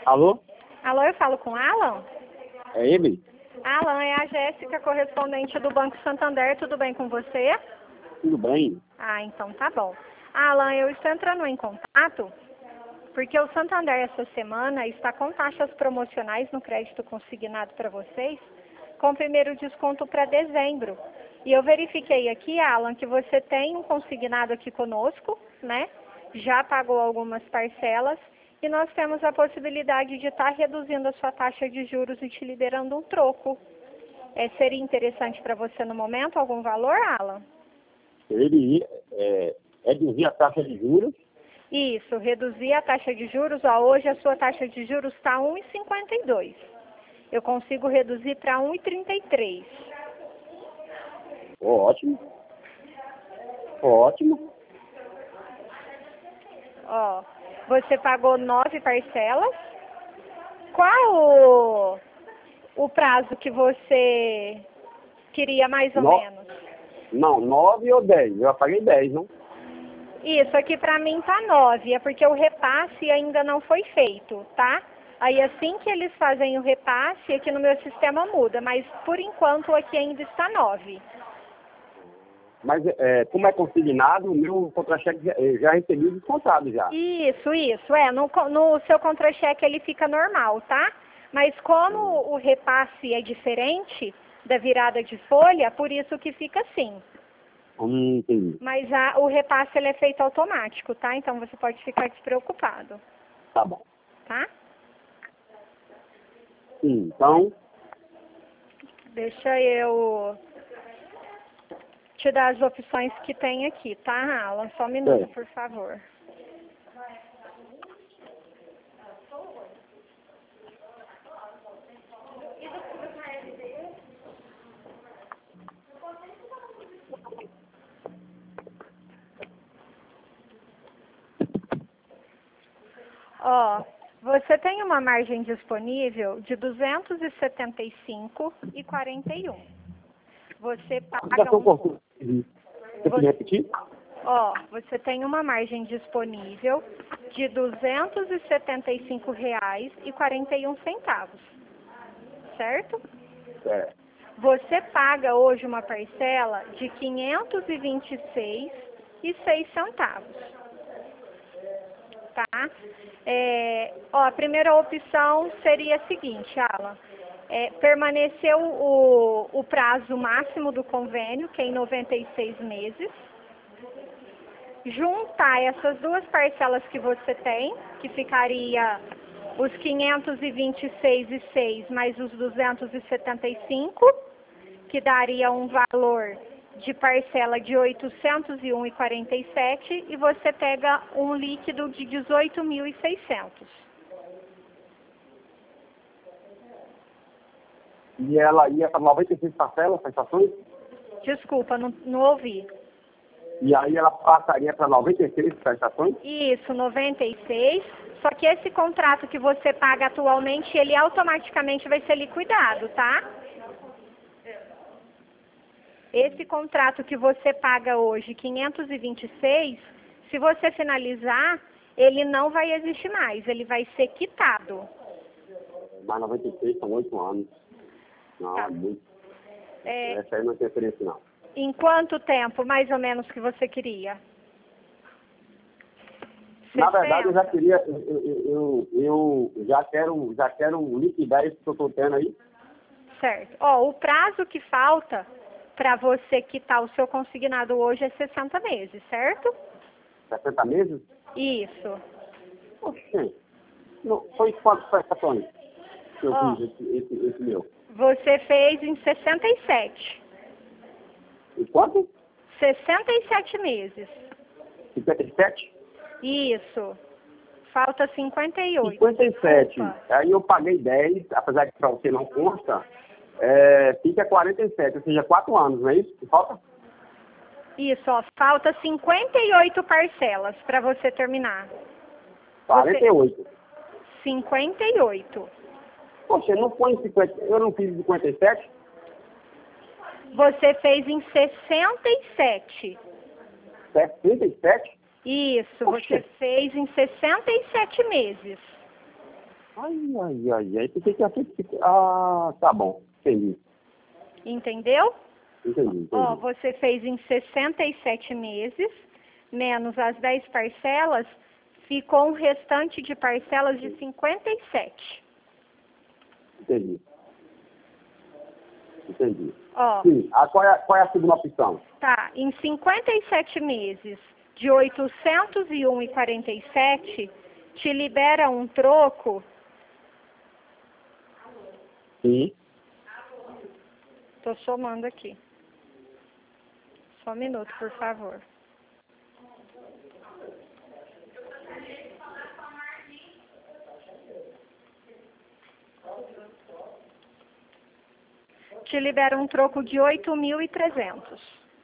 Alô? Alô, eu falo com Alan? É ele? Alan, é a Jéssica, correspondente do Banco Santander. Tudo bem com você? Tudo bem? Ah, então tá bom. Alan, eu estou entrando em contato porque o Santander essa semana está com taxas promocionais no crédito consignado para vocês, com primeiro desconto para dezembro. E eu verifiquei aqui, Alan, que você tem um consignado aqui conosco, né? Já pagou algumas parcelas e nós temos a possibilidade de estar reduzindo a sua taxa de juros e te liberando um troco. Seria interessante para você no momento algum valor, Alan? Ele reduzir a taxa de juros. Isso, reduzir a taxa de juros. Ó, hoje a sua taxa de juros está 1,52. Eu consigo reduzir para 1,33. Ótimo. Ótimo. Ó, você pagou 9 parcelas. Qual o prazo que você queria mais ou menos? Não, 9 ou 10. Eu paguei 10, não? Isso, aqui pra mim tá 9, é porque o repasse ainda não foi feito, tá? Aí assim que eles fazem o repasse, aqui no meu sistema muda, mas por enquanto aqui ainda está 9. Mas como é consignado, o meu contra-cheque já recebi descontado já. Isso, no seu contra-cheque ele fica normal, tá? Mas como o repasse é diferente da virada de folha, por isso que fica assim. Entendi. Mas o repasse ele é feito automático, tá? Então você pode ficar despreocupado. Tá bom. Tá? Sim, então... Deixa eu te dar as opções que tem aqui, tá, Alan? Só um minuto, por favor. Ó, você tem uma margem disponível de 275,41. Você paga Você pode repetir? Ó, você tem uma margem disponível de R$ 275,41, certo? É. Você paga hoje uma parcela de R$ 526,06. Tá? A primeira opção seria a seguinte, Alan. Permaneceu o prazo máximo do convênio, que é em 96 meses. Juntar essas duas parcelas que você tem, que ficaria os 526,06 mais os 275, que daria um valor de parcela de 801,47 e você pega um líquido de 18.600. E ela ia para 96 parcelas, prestações? Desculpa, não ouvi. E aí ela passaria para 96 prestações? Isso, 96. Só que esse contrato que você paga atualmente, ele automaticamente vai ser liquidado, tá? Esse contrato que você paga hoje, 526, se você finalizar, ele não vai existir mais, ele vai ser quitado. Mas 96 são 8 anos. Não, Tá. é muito. Essa aí não tem diferença, não. Em quanto tempo, mais ou menos, que você queria? Na verdade, eu já queria, eu já quero liquidar isso que eu estou tendo aí. Certo. Ó, o prazo que falta para você quitar o seu consignado hoje é 60 meses, certo? 60 meses? Isso. Oxê. Não, foi quantas prestações que eu fiz esse meu? Você fez em 67. E quanto? 67 meses. 57? Isso. Falta 58. 57. Desculpa. Aí eu paguei 10, apesar que para você não consta, fica 47, ou seja, 4 anos, não é isso que falta? Isso, ó. Falta 58 parcelas para você terminar. 48. 58. Poxa, não foi em 50, eu não fiz 57? Você fez em 67. 67? Isso, Poxa. você fez em 67 meses. Ai. Pensei que ia ser... Ah, tá bom. Entendi. Entendeu? Entendi. Ó, você fez em 67 meses, menos as 10 parcelas, ficou um restante de parcelas de 57. Entendi. Ó, Sim. Qual é a segunda opção? tá, em 57 meses de 801,47, te libera um troco. Sim. Tô somando aqui. Só um minuto, por favor. Te libera um troco de 8.300.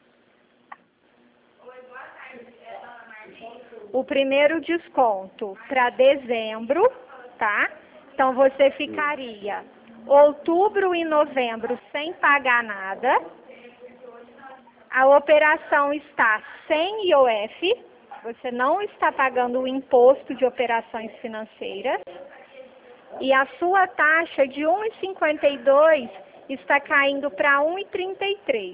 O primeiro desconto para dezembro, tá? Então você ficaria outubro e novembro sem pagar nada. A operação está sem IOF, você não está pagando o imposto de operações financeiras. E a sua taxa de 1,52 está caindo para 1,33.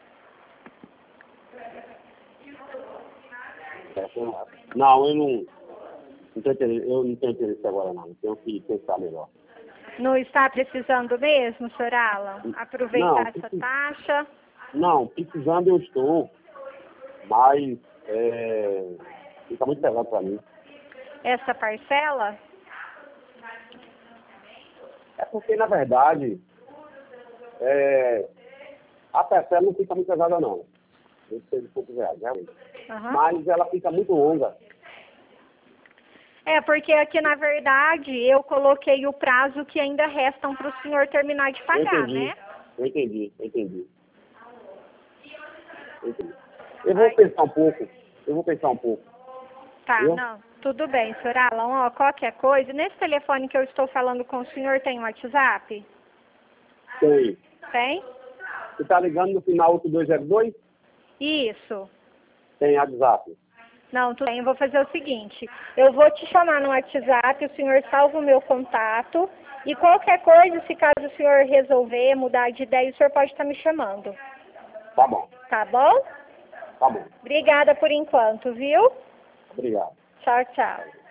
Não, eu não tenho interesse agora não. Tenho que pensar melhor. Não está precisando mesmo, Sr. Alan? Aproveitar essa taxa? Não, precisando eu estou, mas fica muito pesado para mim. Essa parcela? É porque, na verdade, a parcela não fica muito pesada não. Eu sei de poucos reais, realmente. Uhum. Mas ela fica muito longa. É, porque aqui, na verdade, eu coloquei o prazo que ainda restam para o senhor terminar de pagar, né? Eu entendi. Eu vou pensar um pouco. Tá, Viu? não. Tudo bem, Sr. Alan. Ó, qualquer coisa, nesse telefone que eu estou falando com o senhor, tem um WhatsApp? Tem. Tem? Você está ligando no final 8202? Isso. Tem WhatsApp. Não, tudo bem. Eu vou fazer o seguinte. Eu vou te chamar no WhatsApp, o senhor salva o meu contato. E qualquer coisa, se caso o senhor resolver mudar de ideia, o senhor pode estar me chamando. Tá bom. Tá bom? Tá bom. Obrigada por enquanto, viu? Obrigado. Tchau, tchau.